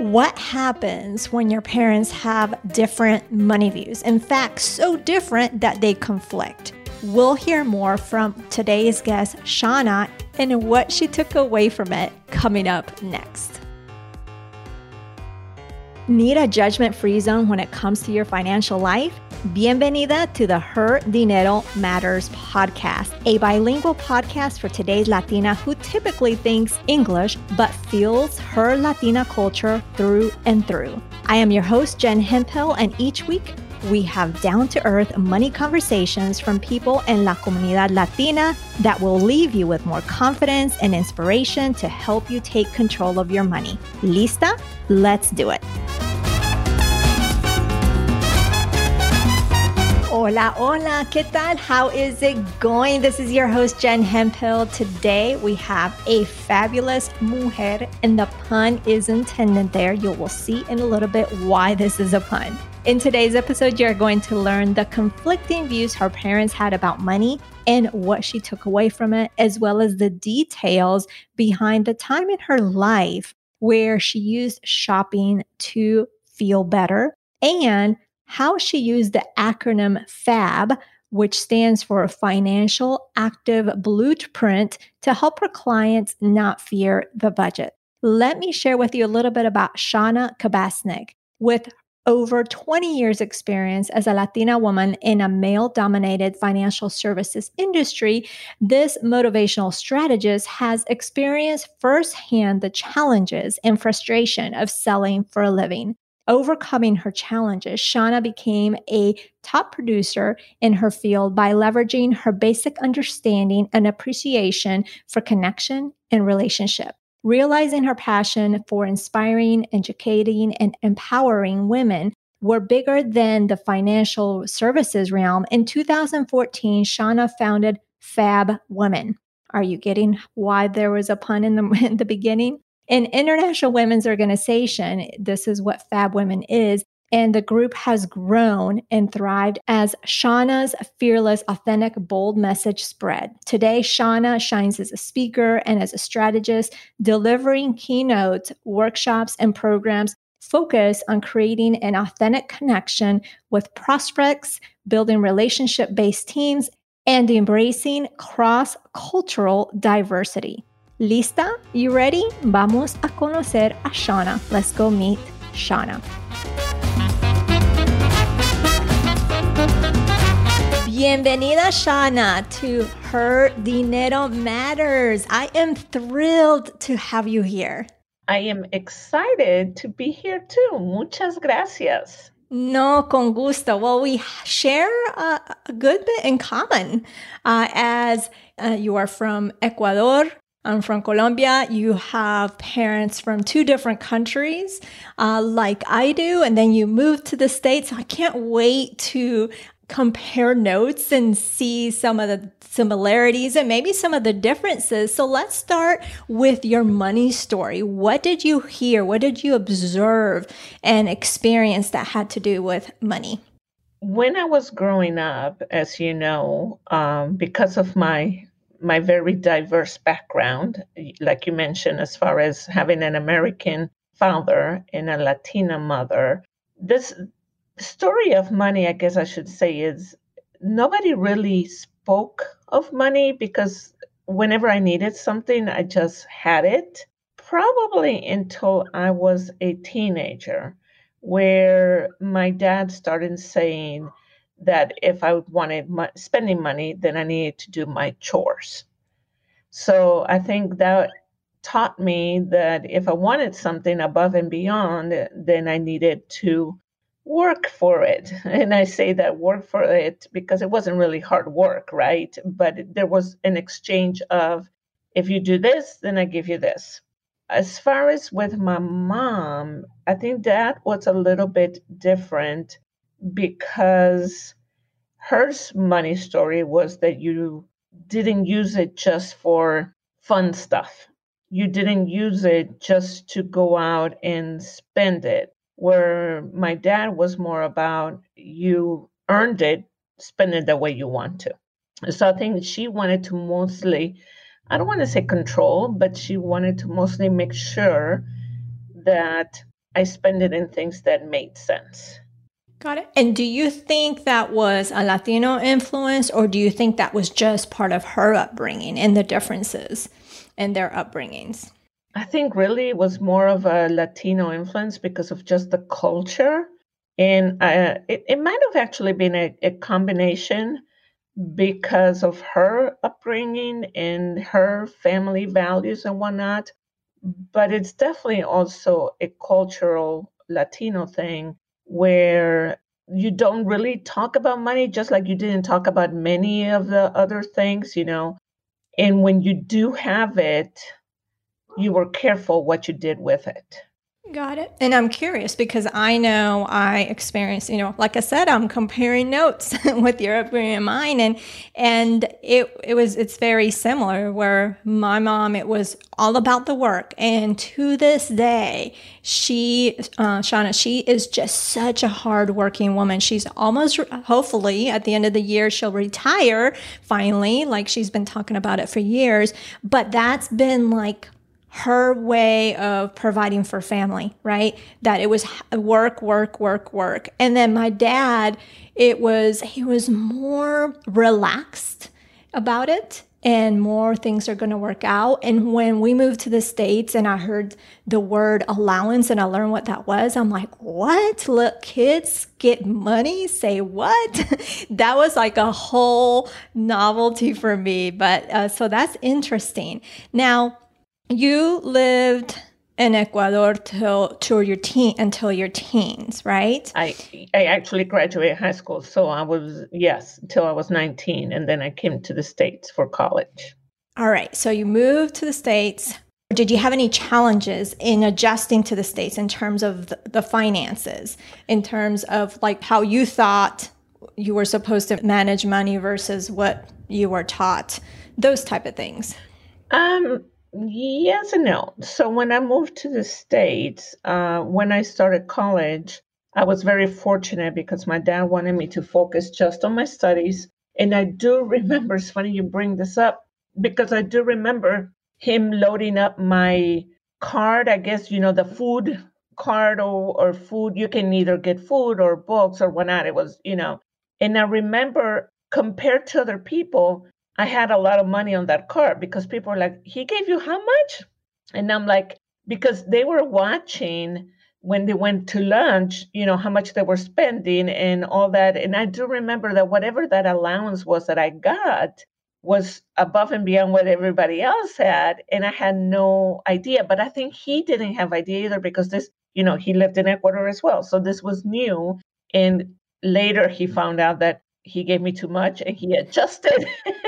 What happens when your parents have different money views? In fact, so different that they conflict. We'll hear more from today's guest, Shauna, and what she took away from it coming up next. Need a judgment-free zone when it comes to your financial life? Bienvenida to the Her Dinero Matters podcast, a bilingual podcast for today's Latina who typically thinks English but feels her Latina culture through and through. I am your host, Jen Hemphill, and each week we have down-to-earth money conversations from people in La Comunidad Latina that will leave you with more confidence and inspiration to help you take control of your money. Lista? Let's do it. Hola, hola, ¿qué tal? How is it going? This is your host, Jen Hemphill. Today, we have a fabulous mujer, and the pun is intended there. You will see in a little bit why this is a pun. In today's episode, you're going to learn the conflicting views her parents had about money and what she took away from it, as well as the details behind the time in her life where she used shopping to feel better, and how she used the acronym FAB, which stands for Financial Active Blueprint, to help her clients not fear the budget. Let me share with you a little bit about Shauna Kabasnik. With over 20 years experience as a Latina woman in a male-dominated financial services industry, this motivational strategist has experienced firsthand the challenges and frustration of selling for a living. Overcoming her challenges, Shauna became a top producer in her field by leveraging her basic understanding and appreciation for connection and relationship. Realizing her passion for inspiring, educating, and empowering women were bigger than the financial services realm. In 2014, Shauna founded Fab Women. Are you getting why there was a pun in the beginning? An international women's organization, this is what Fab Women is, and the group has grown and thrived as Shauna's fearless, authentic, bold message spread. Today, Shauna shines as a speaker and as a strategist, delivering keynotes, workshops, and programs focused on creating an authentic connection with prospects, building relationship-based teams, and embracing cross-cultural diversity. ¿Lista? You ready? Vamos a conocer a Shauna. Let's go meet Shauna. Bienvenida, Shauna, to Her Dinero Matters. I am thrilled to have you here. I am excited to be here too. Muchas gracias. No, con gusto. Well, we share a good bit in common as you are from Ecuador. I'm from Colombia. You have parents from two different countries like I do, and then you moved to the States. I can't wait to compare notes and see some of the similarities and maybe some of the differences. So let's start with your money story. What did you hear? What did you observe and experience that had to do with money? When I was growing up, as you know, because of my very diverse background, like you mentioned, as far as having an American father and a Latina mother, this story of money, I guess I should say, is nobody really spoke of money because whenever I needed something, I just had it. Probably until I was a teenager, where my dad started saying that if I wanted spending money, then I needed to do my chores. So I think that taught me that if I wanted something above and beyond, then I needed to work for it. And I say that work for it because it wasn't really hard work, right? But there was an exchange of, if you do this, then I give you this. As far as with my mom, I think that was a little bit different because her money story was that you didn't use it just for fun stuff. You didn't use it just to go out and spend it. Where my dad was more about you earned it, spend it the way you want to. So I think she wanted to mostly, I don't want to say control, but she wanted to mostly make sure that I spend it in things that made sense. Got it. And do you think that was a Latino influence, or do you think that was just part of her upbringing and the differences in their upbringings? I think really it was more of a Latino influence because of just the culture. And it might have actually been a combination because of her upbringing and her family values and whatnot. But it's definitely also a cultural Latino thing where you don't really talk about money, just like you didn't talk about many of the other things, you know. And when you do have it, you were careful what you did with it. Got it. And I'm curious because I know I experienced, like I said, I'm comparing notes with your upbringing and mine, and it's very similar. Where my mom, it was all about the work, and to this day, Shauna, she is just such a hardworking woman. She's almost, hopefully, at the end of the year, she'll retire finally. Like she's been talking about it for years, but that's been like her way of providing for family, right? That it was work, work, work, work. And then my dad, he was more relaxed about it and more things are going to work out. And when we moved to the States and I heard the word allowance and I learned what that was, I'm like, what? Look, kids get money? Say what? That was like a whole novelty for me. But so that's interesting. Now, you lived in Ecuador until your teens, right? I actually graduated high school, so I was, yes, till I was 19, and then I came to the States for college. All right, so you moved to the States. Did you have any challenges in adjusting to the States in terms of the finances, in terms of like how you thought you were supposed to manage money versus what you were taught, those type of things? Yes and no. So when I moved to the States, when I started college, I was very fortunate because my dad wanted me to focus just on my studies. And I do remember, it's funny you bring this up, because I do remember him loading up my card, I guess, the food card or food. You can either get food or books or whatnot. It was, and I remember compared to other people, I had a lot of money on that card because people were like, he gave you how much? And I'm like, because they were watching when they went to lunch, how much they were spending and all that. And I do remember that whatever that allowance was that I got was above and beyond what everybody else had. And I had no idea. But I think he didn't have idea either because this, he lived in Ecuador as well. So this was new. And later he found out that he gave me too much and he adjusted.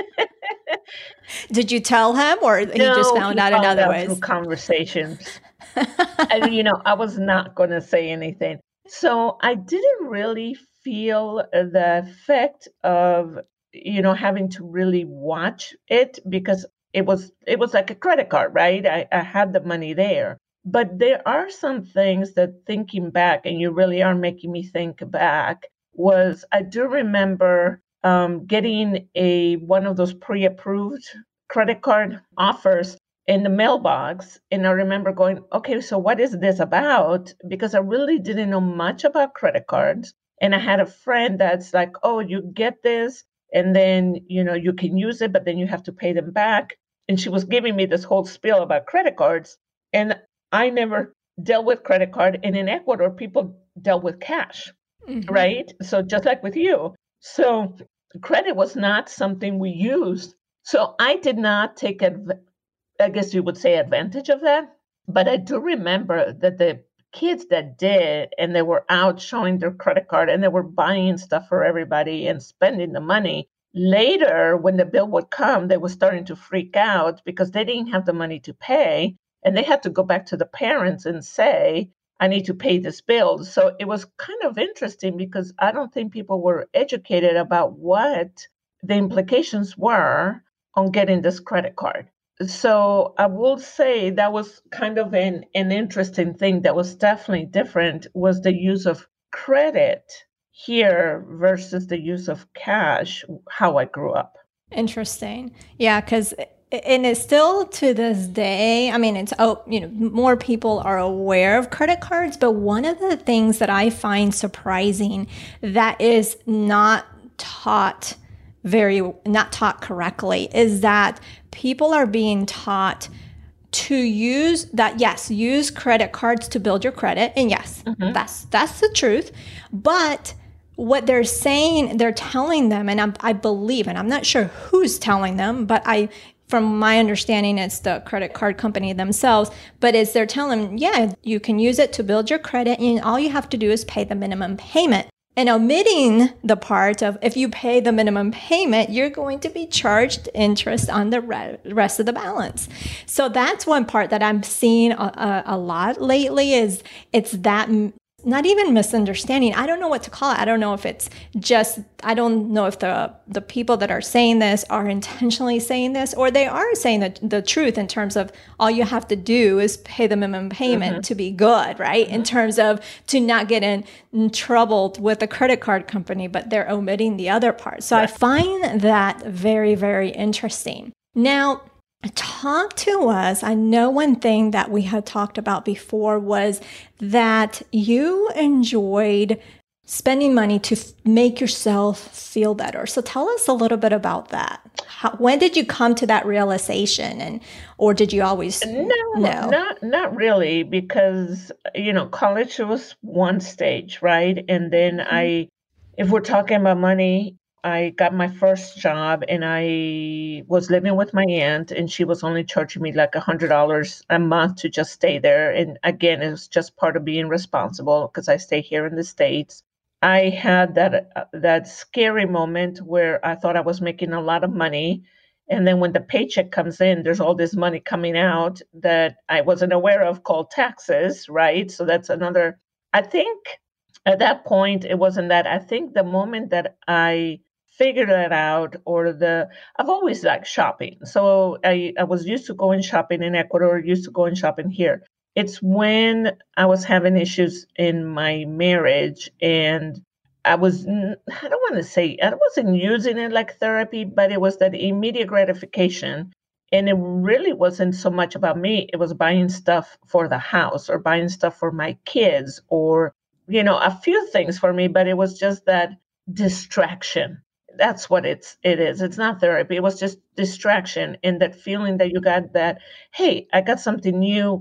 Did you tell him or he just found out in other ways? Through conversations. And, I was not going to say anything. So I didn't really feel the effect of, having to really watch it because it was like a credit card, right? I had the money there. But there are some things that thinking back, and you really are making me think back, was I do remember getting one of those pre-approved credit card offers in the mailbox. And I remember going, okay, so what is this about? Because I really didn't know much about credit cards. And I had a friend that's like, oh, you get this and then, you can use it, but then you have to pay them back. And she was giving me this whole spiel about credit cards. And I never dealt with credit card. And in Ecuador, people dealt with cash, right? So just like with you. So credit was not something we used. So I did not take, I guess you would say, advantage of that. But I do remember that the kids that did, and they were out showing their credit card and they were buying stuff for everybody and spending the money. Later, when the bill would come, they were starting to freak out because they didn't have the money to pay. And they had to go back to the parents and say, I need to pay this bill. So it was kind of interesting because I don't think people were educated about what the implications were on getting this credit card. So I will say that was kind of an interesting thing that was definitely different was the use of credit here versus the use of cash, how I grew up. Interesting. Yeah, because And it's still to this day, I mean, more people are aware of credit cards, but one of the things that I find surprising that is not taught correctly is that people are being taught to use credit cards to build your credit. And yes, that's the truth. But what they're telling them, and I believe, and I'm not sure who's telling them, but from my understanding, it's the credit card company themselves, but they're telling them, yeah, you can use it to build your credit and all you have to do is pay the minimum payment. And omitting the part of if you pay the minimum payment, you're going to be charged interest on the rest of the balance. So that's one part that I'm seeing a lot lately is it's that not even misunderstanding. I don't know what to call it. I don't know if it's just, I don't know if the people that are saying this are intentionally saying this or they are saying the truth in terms of all you have to do is pay the minimum payment to be good, right? In terms of to not get in trouble with the credit card company, but they're omitting the other part. So I find that very, very interesting. Now, talk to us. I know one thing that we had talked about before was that you enjoyed spending money to make yourself feel better. So tell us a little bit about that. When did you come to that realization, or did you always No, not really, because college was one stage, right? And then if we're talking about money, I got my first job and I was living with my aunt and she was only charging me like $100 a month to just stay there. And again, it was just part of being responsible because I stay here in the States. I had that scary moment where I thought I was making a lot of money. And then when the paycheck comes in, there's all this money coming out that I wasn't aware of called taxes, right? So that's another, I think at that point, it wasn't that. I think the moment that I figured that out, I've always liked shopping. So I was used to going shopping in Ecuador, used to going shopping here. It's when I was having issues in my marriage and I don't want to say, I wasn't using it like therapy, but it was that immediate gratification. And it really wasn't so much about me. It was buying stuff for the house or buying stuff for my kids or, a few things for me, but it was just that distraction. That's what it is. It's not therapy. It was just distraction and that feeling that you got that, hey, I got something new.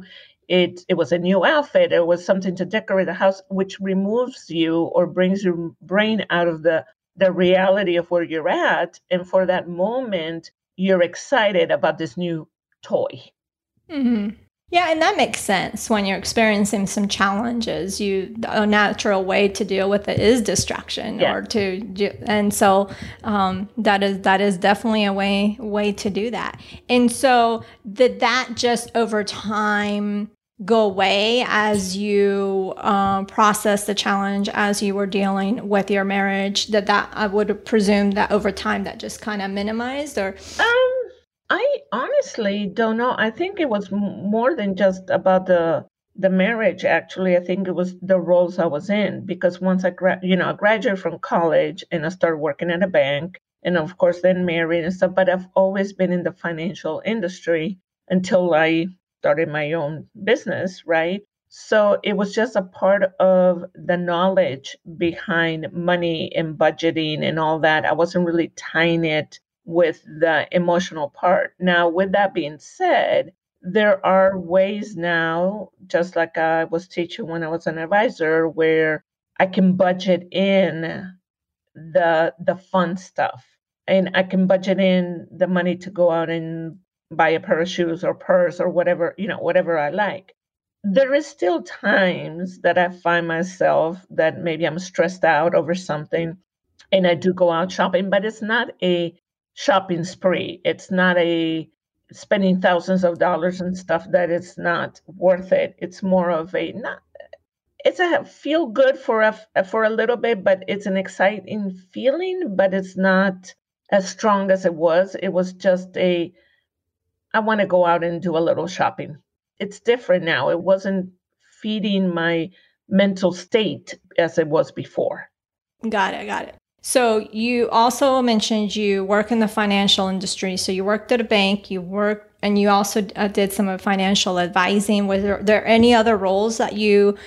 It was a new outfit. It was something to decorate the house, which removes you or brings your brain out of the reality of where you're at. And for that moment, you're excited about this new toy. Mm-hmm. Yeah, and that makes sense when you're experiencing some challenges. A natural way to deal with it is distraction, and so that is definitely a way to do that. And so did that just over time go away as you process the challenge as you were dealing with your marriage? That I would presume that over time that just kind of minimized, or I honestly don't know. I think it was more than just about the marriage. Actually, I think it was the roles I was in because once I graduated from college and I started working at a bank, and of course then married and stuff. But I've always been in the financial industry until I started my own business, right? So it was just a part of the knowledge behind money and budgeting and all that. I wasn't really tying it with the emotional part. Now, with that being said, there are ways now, just like I was teaching when I was an advisor, where I can budget in the fun stuff. And I can budget in the money to go out and buy a pair of shoes or purse or whatever, whatever I like. There is still times that I find myself that maybe I'm stressed out over something and I do go out shopping, but it's not a shopping spree. It's not a spending thousands of dollars and stuff that it's not worth it. It's more of it's a feel good for a little bit, but it's an exciting feeling, but it's not as strong as it was. It was just I want to go out and do a little shopping. It's different now. It wasn't feeding my mental state as it was before. Got it. So you also mentioned you work in the financial industry. So you worked at a bank, you worked, and you also did some financial advising. Was there any other roles that you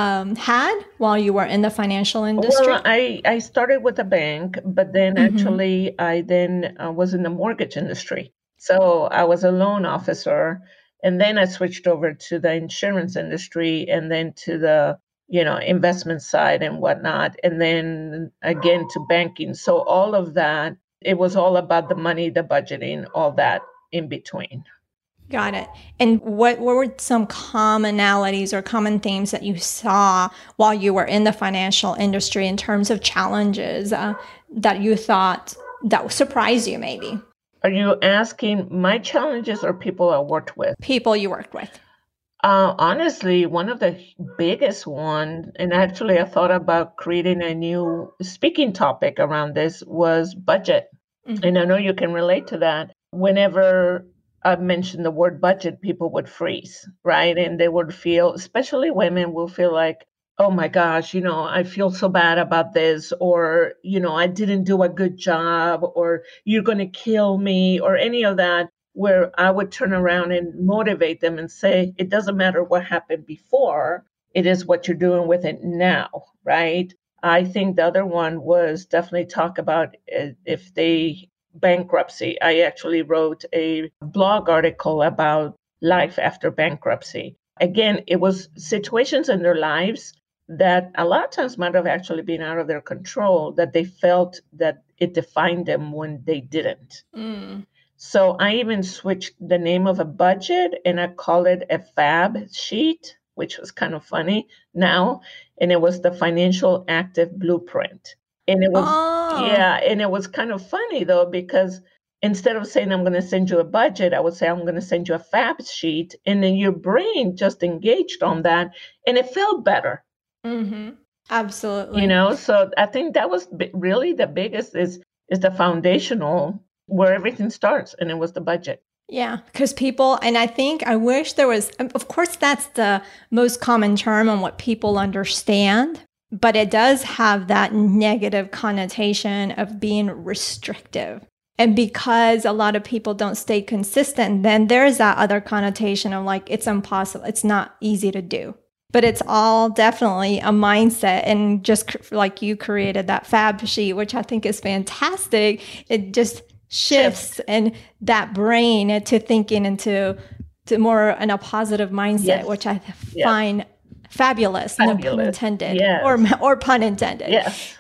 had while you were in the financial industry? Well, I started with a bank, but then Mm-hmm. actually I then was in the mortgage industry. So I was a loan officer, and then I switched over to the insurance industry, and then to the investment side and whatnot, and then again to banking. So all of that, it was all about the money, the budgeting, all that in between. Got it. And what were some commonalities or common themes that you saw while you were in the financial industry in terms of challenges that you thought that surprised you, maybe? Are you asking my challenges or people I worked with? People you worked with. Honestly, one of the biggest one, and actually I thought about creating a new speaking topic around this, was budget. Mhm. And I know you can relate to that. Whenever I mentioned the word budget, people would freeze, right? And they would feel, especially women, will feel like, oh my gosh, I feel so bad about this, or, I didn't do a good job, or you're going to kill me, or any of that, where I would turn around and motivate them and say, it doesn't matter what happened before, it is what you're doing with it now, right? I think the other one was definitely talk about if they bankruptcy. I actually wrote a blog article about life after bankruptcy. Again, it was situations in their lives that a lot of times might have actually been out of their control, that they felt that it defined them when they didn't. Mm. So I even switched the name of a budget and I call it a FAB sheet, which was kind of funny now. And it was the financial active blueprint. And it was, Oh, yeah, and it was kind of funny though, because instead of saying I'm going to send you a budget, I would say I'm going to send you a FAB sheet. And then your brain just engaged on that and it felt better, mm-hmm. Absolutely. So I think that was really the biggest is the foundational where everything starts, and it was the budget. Yeah, because people, and I think I wish there was, of course, that's the most common term and what people understand, but it does have that negative connotation of being restrictive. And because a lot of people don't stay consistent, then there's that other connotation of like, it's impossible, it's not easy to do. But it's all definitely a mindset. And just like you created that fab sheet, which I think is fantastic, it just shifts Shift. and that brain to thinking into to more in a positive mindset, Yes. which I Yes. find fabulous, no pun Fabulous. intended, Yes. or pun intended. Yes.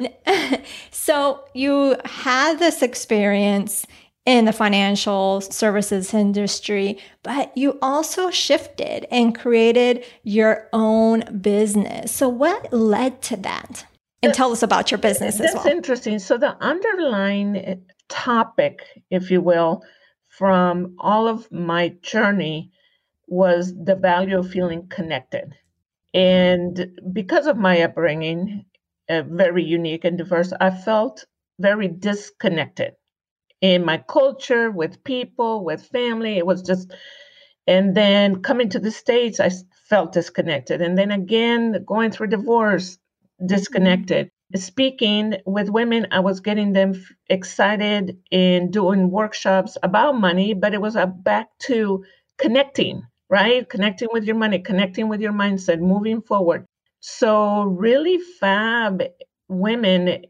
So you had this experience in the financial services industry, but you also shifted and created your own business. So what led to that? And tell us about your business as That's well. interesting. So the underlying topic, if you will, from all of my journey was the value of feeling connected. And because of my upbringing, very unique and diverse, I felt very disconnected in my culture, with people, with family. It was just, and then coming to the States, felt disconnected. And then again, going through divorce, disconnected. Speaking with women, I was getting them excited in doing workshops about money, but it was back to connecting, right? Connecting with your money, connecting with your mindset, moving forward. So, really, Fab Women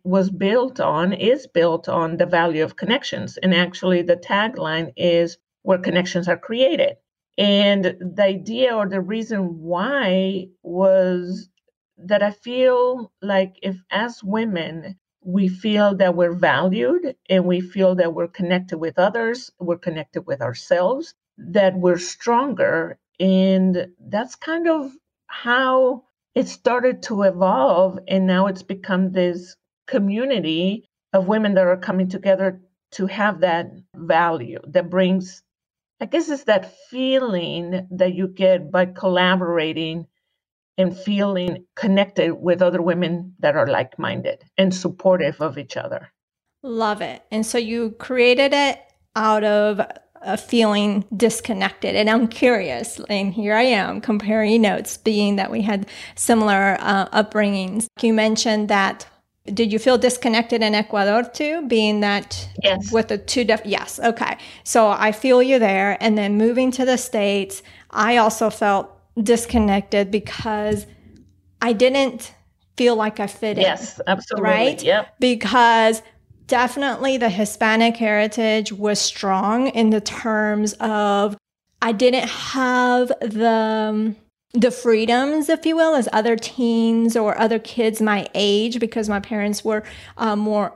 is built on the value of connections. And actually, the tagline is where connections are created. And the idea or the reason why was that I feel like if as women, we feel that we're valued and we feel that we're connected with others, we're connected with ourselves, that we're stronger. And that's kind of how it started to evolve. And now it's become this community of women that are coming together to have that value that brings, I guess, it's that feeling that you get by collaborating and feeling connected with other women that are like minded and supportive of each other. Love it. And so you created it out of a feeling disconnected. And I'm curious, and here I am comparing notes, being that we had similar upbringings. You mentioned that Did you feel disconnected in Ecuador too, being that Yes. with the two yes, okay. So I feel you there. And then moving to the States, I also felt disconnected because I didn't feel like I fit in. Yes, absolutely. Right? Yep. Because definitely the Hispanic heritage was strong in the terms of I didn't have the freedoms, if you will, as other teens or other kids my age, because my parents were more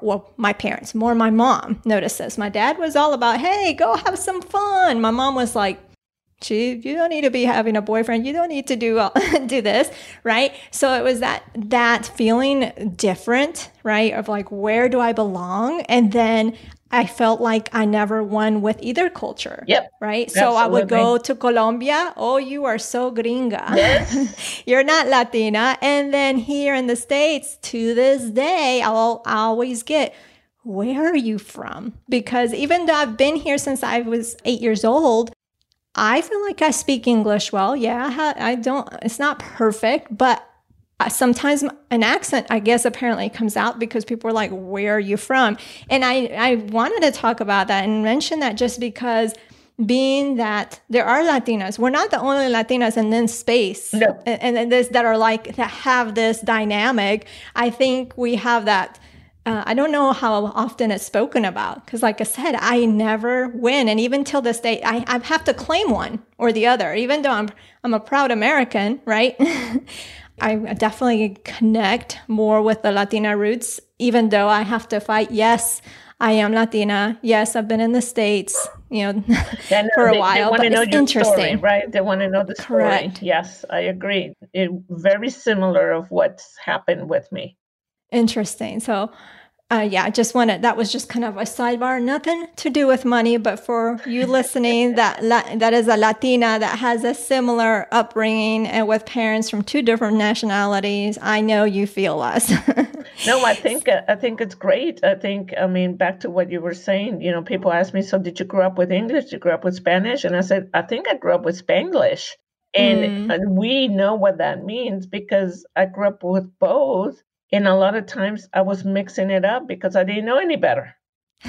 my mom noticed this. My dad was all about, hey, go have some fun. My mom was like, you don't need to be having a boyfriend. You don't need to do this, right? So it was that feeling different, right? Of like, where do I belong? And then I felt like I never won with either culture. Yep. Right. So absolutely. I would go to Colombia. Oh, you are so gringa. Yes. You're not Latina. And then here in the States, to this day, I always get, where are you from? Because even though I've been here since I was 8 years old, I feel like I speak English well. Yeah, I don't, it's not perfect, but sometimes an accent, I guess, apparently comes out because people are like, where are you from? And I wanted to talk about that and mention that just because being that there are Latinas, we're not the only Latinas in this space. No. And this that are like, that have this dynamic. I think we have that. I don't know how often it's spoken about because, like I said, I never win. And even till this day, I have to claim one or the other, even though I'm a proud American, right? I definitely connect more with the Latina roots, even though I have to fight. Yes, I am Latina. Yes, I've been in the States, for a while. They want to know your interesting, story, right? They want to know the story. Correct. Yes, I agree. Very similar of what's happened with me. Interesting. So, I just wanted, that was just kind of a sidebar, nothing to do with money, but for you listening, that is a Latina that has a similar upbringing and with parents from two different nationalities, I know you feel us. No, I think it's great. I mean, back to what you were saying, people ask me, so did you grow up with English? Did you grow up with Spanish? And I said, I think I grew up with Spanglish. And we know what that means because I grew up with both. And a lot of times I was mixing it up because I didn't know any better.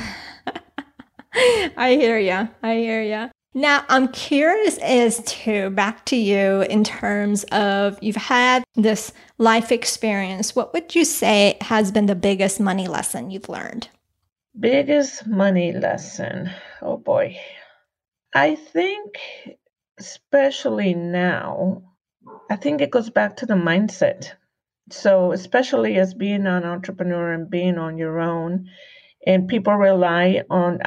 I hear you. Now, I'm curious as to, back to you in terms of, you've had this life experience. What would you say has been the biggest money lesson you've learned? Biggest money lesson? Oh boy. I think, especially now, I think it goes back to the mindset. So especially as being an entrepreneur and being on your own, and I rely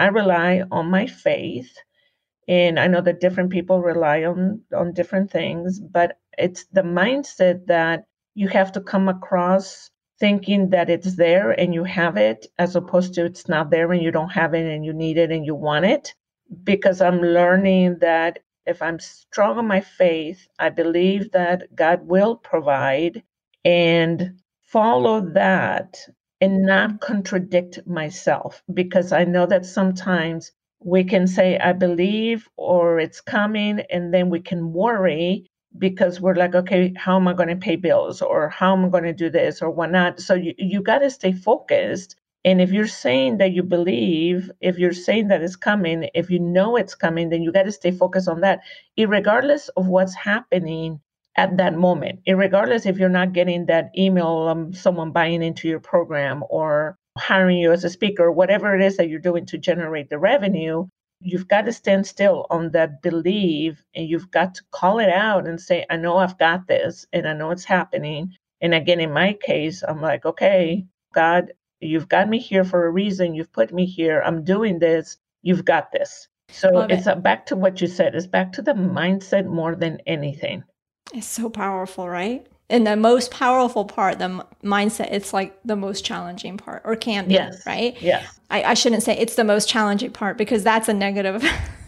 on my faith. And I know that different people rely on different things, but it's the mindset that you have to come across thinking that it's there and you have it, as opposed to it's not there and you don't have it and you need it and you want it. Because I'm learning that if I'm strong on my faith, I believe that God will provide, and follow that and not contradict myself, because I know that sometimes we can say, I believe, or it's coming, and then we can worry because we're like, okay, how am I going to pay bills, or how am I going to do this or whatnot? So you got to stay focused. And if you're saying that you believe, if you're saying that it's coming, if you know it's coming, then you got to stay focused on that, regardless of what's happening at that moment, regardless if you're not getting that email, someone buying into your program or hiring you as a speaker, whatever it is that you're doing to generate the revenue, you've got to stand still on that belief, and you've got to call it out and say, I know I've got this and I know it's happening. And again, in my case, I'm like, okay, God, you've got me here for a reason. You've put me here. I'm doing this. You've got this. So it's back to what you said. It's back to the mindset more than anything. It's so powerful, right? And the most powerful part, the mindset, it's like the most challenging part, or can be, yes. Right? Yes. I shouldn't say it's the most challenging part, because that's a negative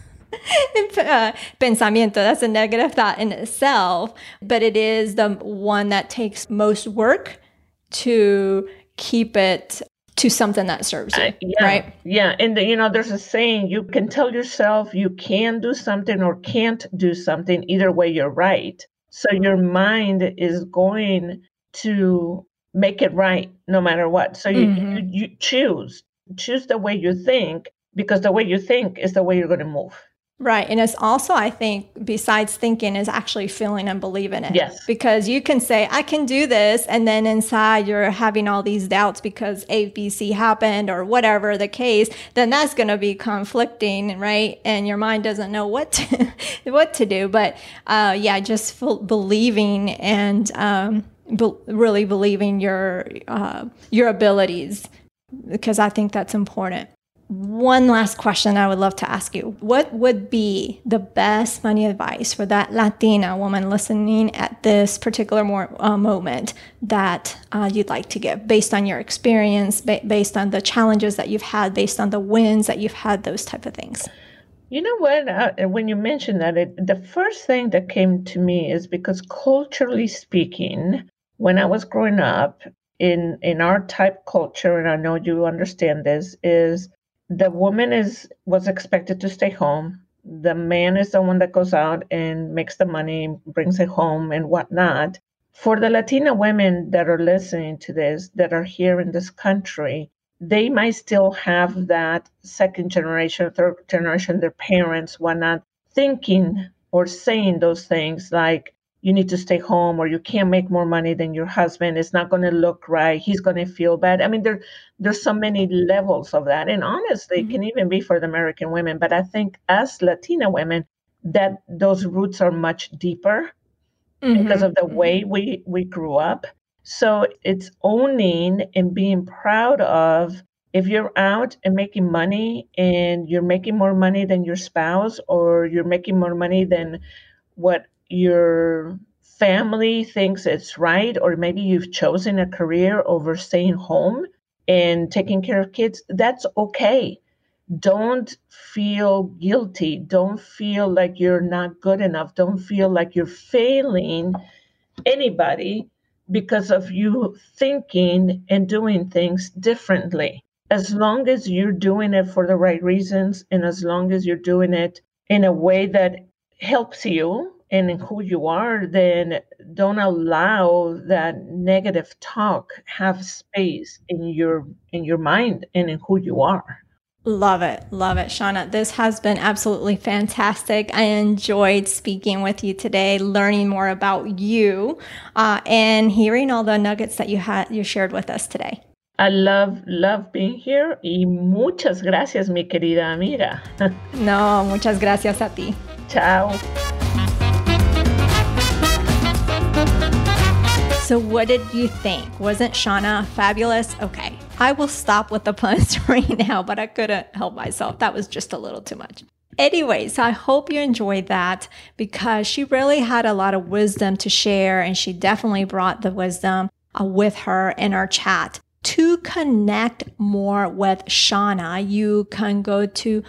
pensamiento. That's a negative thought in itself, but it is the one that takes most work to keep it to something that serves you, right? Yeah. And there's a saying, you can tell yourself you can do something or can't do something. Either way, you're right. So your mind is going to make it right no matter what. So Mm-hmm. you choose the way you think, because the way you think is the way you're going to move. Right. And it's also, I think, besides thinking, is actually feeling and believing it. Yes. Because you can say, I can do this. And then inside you're having all these doubts because A, B, C happened or whatever the case, then that's going to be conflicting, right? And your mind doesn't know what to do. But just believing and really believing your abilities, because I think that's important. One last question I would love to ask you. What would be the best money advice for that Latina woman listening at this particular moment that you'd like to give, based on your experience, based on the challenges that you've had, based on the wins that you've had, those type of things? You know what? When you mentioned that, the first thing that came to me is because culturally speaking, when I was growing up in our type culture, and I know you understand this, is the woman was expected to stay home. The man is the one that goes out and makes the money, brings it home and whatnot. For the Latina women that are listening to this, that are here in this country, they might still have that second generation, third generation, their parents, whatnot, thinking or saying those things like, you need to stay home, or you can't make more money than your husband. It's not going to look right. He's going to feel bad. I mean, there's so many levels of that. And honestly, it can even be for the American women. But I think as Latina women, that those roots are much deeper because of the way we grew up. So it's owning and being proud of, if you're out and making money and you're making more money than your spouse, or you're making more money than what your family thinks it's right, or maybe you've chosen a career over staying home and taking care of kids, that's okay. Don't feel guilty. Don't feel like you're not good enough. Don't feel like you're failing anybody because of you thinking and doing things differently. As long as you're doing it for the right reasons, and as long as you're doing it in a way that helps you and in who you are, then don't allow that negative talk have space in your mind and in who you are. Love it. Love it, Shauna. This has been absolutely fantastic. I enjoyed speaking with you today, learning more about you, and hearing all the nuggets that you shared with us today. I love being here, y muchas gracias, mi querida amiga. No, muchas gracias a ti. Ciao. So what did you think? Wasn't Shauna fabulous? Okay, I will stop with the puns right now, but I couldn't help myself. That was just a little too much. Anyways, I hope you enjoyed that, because she really had a lot of wisdom to share, and she definitely brought the wisdom with her in our chat. To connect more with Shauna, you can go to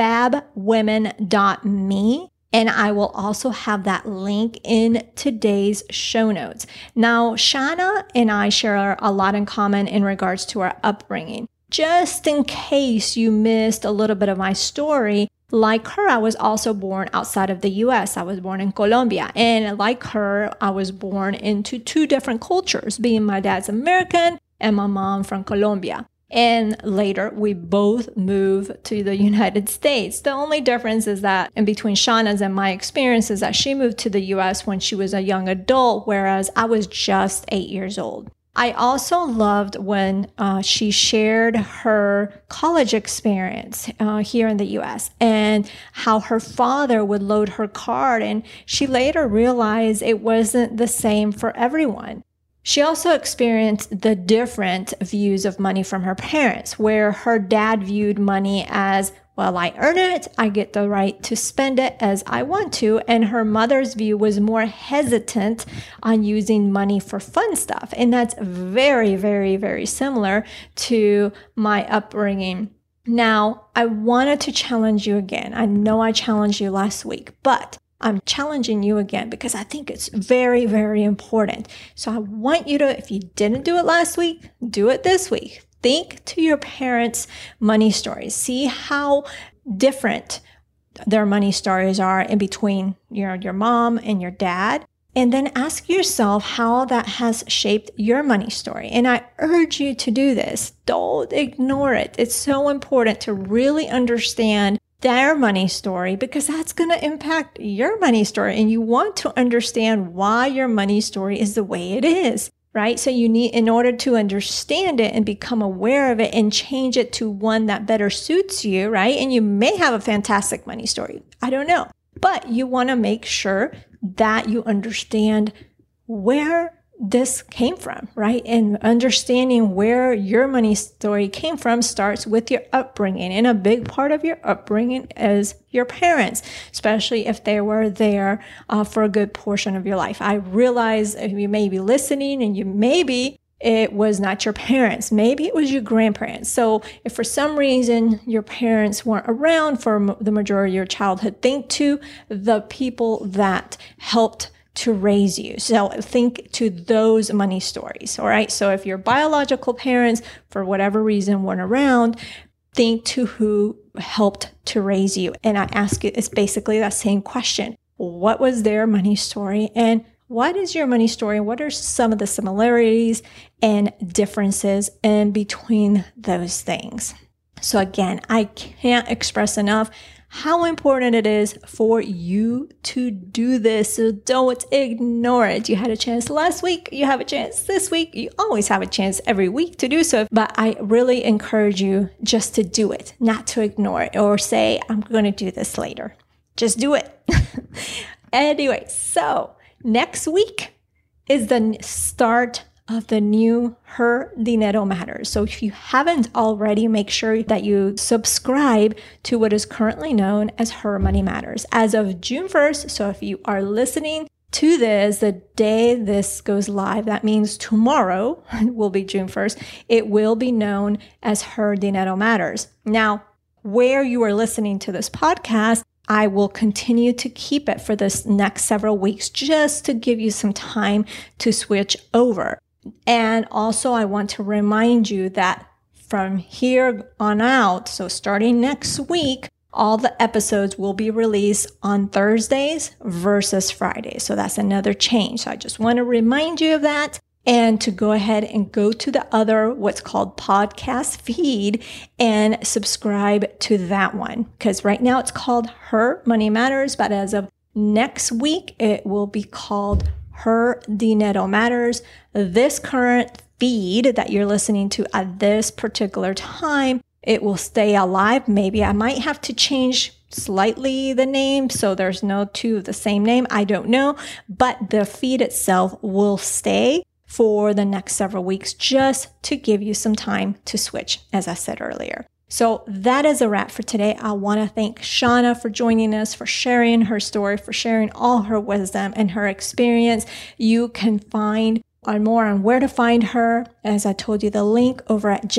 fabwomen.me. And I will also have that link in today's show notes. Now, Shauna and I share a lot in common in regards to our upbringing. Just in case you missed a little bit of my story, like her, I was also born outside of the US. I was born in Colombia. And like her, I was born into two different cultures, being my dad's American and my mom from Colombia. And later, we both moved to the United States. The only difference is that in between Shauna's and my experience is that she moved to the US when she was a young adult, whereas I was just 8 years old. I also loved when she shared her college experience here in the US, and how her father would load her card, and she later realized it wasn't the same for everyone. She also experienced the different views of money from her parents, where her dad viewed money as, well, I earn it, I get the right to spend it as I want to. And her mother's view was more hesitant on using money for fun stuff. And that's very, very, very similar to my upbringing. Now, I wanted to challenge you again. I know I challenged you last week, but I'm challenging you again because I think it's very, very important. So I want you to, if you didn't do it last week, do it this week. Think to your parents' money stories. See how different their money stories are in between your mom and your dad. And then ask yourself how that has shaped your money story. And I urge you to do this. Don't ignore it. It's so important to really understand their money story because that's going to impact your money story. And you want to understand why your money story is the way it is, right? So you need, in order to understand it and become aware of it and change it to one that better suits you, right? And you may have a fantastic money story. I don't know. But you want to make sure that you understand where this came from, right? And understanding where your money story came from starts with your upbringing. And a big part of your upbringing is your parents, especially if they were there for a good portion of your life. I realize you may be listening and it was not your parents. Maybe it was your grandparents. So if for some reason your parents weren't around for the majority of your childhood, think to the people that helped to raise you. So think to those money stories. All right. So if your biological parents, for whatever reason, weren't around, think to who helped to raise you. And I ask you, it's basically that same question. What was their money story? And what is your money story? What are some of the similarities and differences in between those things? So again, I can't express enough how important it is for you to do this. So don't ignore it. You had a chance last week. You have a chance this week. You always have a chance every week to do so. But I really encourage you just to do it, not to ignore it or say, I'm going to do this later. Just do it. Anyway, so next week is the start of the new Her Dinero Matters. So if you haven't already, make sure that you subscribe to what is currently known as Her Money Matters as of June 1st. So if you are listening to this, the day this goes live, that means tomorrow will be June 1st. It will be known as Her Dinero Matters. Now, where you are listening to this podcast, I will continue to keep it for this next several weeks just to give you some time to switch over. And also, I want to remind you that from here on out, so starting next week, all the episodes will be released on Thursdays versus Fridays. So that's another change. So I just want to remind you of that and to go ahead and go to the other, what's called podcast feed and subscribe to that one. Because right now it's called Her Money Matters, but as of next week, it will be called Her Dinero Matters. This current feed that you're listening to at this particular time, it will stay alive. Maybe I might have to change slightly the name so there's no two of the same name. I don't know, but the feed itself will stay for the next several weeks just to give you some time to switch, as I said earlier. So that is a wrap for today. I want to thank Shauna for joining us, for sharing her story, for sharing all her wisdom and her experience. You can find more on where to find her, as I told you, the link over at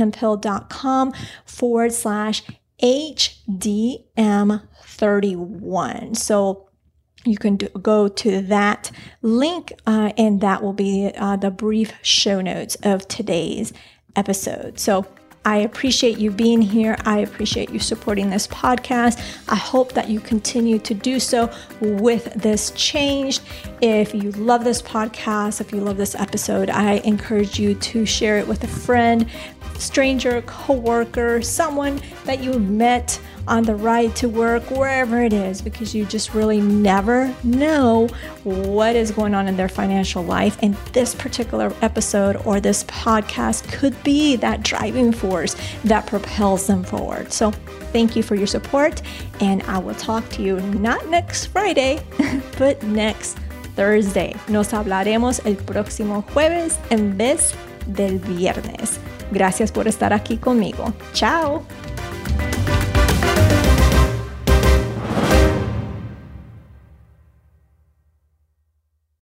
jenhemphill.com/HDM31. So you can go to that link and that will be the brief show notes of today's episode. So I appreciate you being here. I appreciate you supporting this podcast. I hope that you continue to do so with this change. If you love this podcast, if you love this episode, I encourage you to share it with a friend, stranger, coworker, someone that you met on the ride to work, wherever it is, because you just really never know what is going on in their financial life. And this particular episode or this podcast could be that driving force that propels them forward. So thank you for your support, and I will talk to you not next Friday, but next Thursday. Nos hablaremos el próximo jueves en vez del viernes. Gracias por estar aquí conmigo. Chao.